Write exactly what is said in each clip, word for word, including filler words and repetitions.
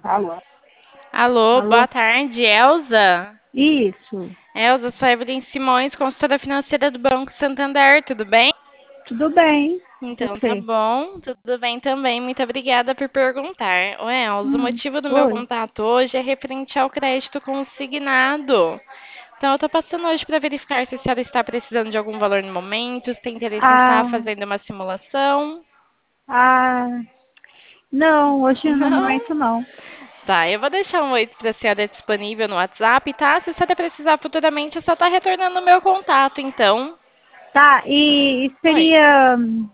Alô? Alô, Alô? boa tarde, Elza. Isso, Elza, sou a Evelyn Simões, consultora financeira do Banco Santander, tudo bem? tudo bem. Então, tá Você? bom, tudo bem também. Muito obrigada por perguntar. Ô, Elza, o Hum, motivo do meu oi. contato hoje é referente ao crédito consignado. Então, eu tô passando hoje para verificar se a senhora está precisando de algum valor no momento, se tem interesse em estar Ah, fazendo uma simulação. ah, não, hoje no Não? momento não. Tá, eu vou deixar um oi para a senhora disponível no WhatsApp, tá? Se a senhora precisar futuramente, é só estar retornando o meu contato, então. Tá, e, e Oi. seria,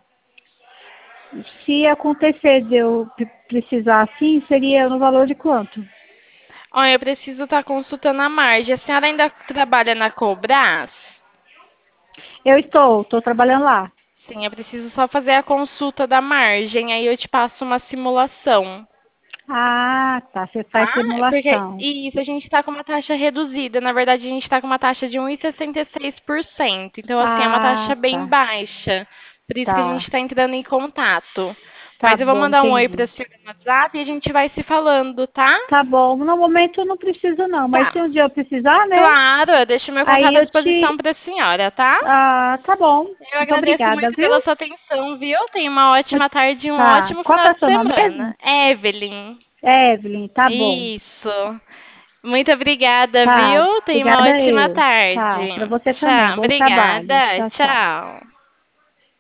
se acontecer de eu pre- precisar assim, seria no valor de quanto? Olha, eu preciso estar consultando a margem. A senhora ainda trabalha na Cobras? Eu estou, estou trabalhando lá. Sim, eu preciso só fazer a consulta da margem, aí eu te passo uma simulação, Ah, tá, você faz tá? Porque simulação. isso, a gente está com uma taxa reduzida. Na verdade, a gente está com uma taxa de um vírgula sessenta e seis por cento. Então, assim, é uma Ah, taxa bem tá, baixa. Por isso que a gente tá, está entrando em contato. tá Mas eu vou bom, mandar um oi para entendi. a senhora no WhatsApp e a gente vai se falando, tá? Tá bom, no momento eu não preciso não, mas Tá. se um dia eu precisar, né, Claro, eu deixo meu aí contato à eu disposição te, para a senhora, tá? ah, tá bom. Eu Muito agradeço obrigada, muito viu? pela sua atenção, viu? Tenha uma Muito- ótima tarde e um Tá. ótimo Qual que final é o de seu nome mesmo? semana. Evelyn. Evelyn, tá bom. Isso. Muito obrigada, Tá. viu? Tenha uma Obrigada ótima eu. tarde. Tá. Pra você também. Tchau. Bom trabalho. Obrigada. Tchau, tchau. Tchau.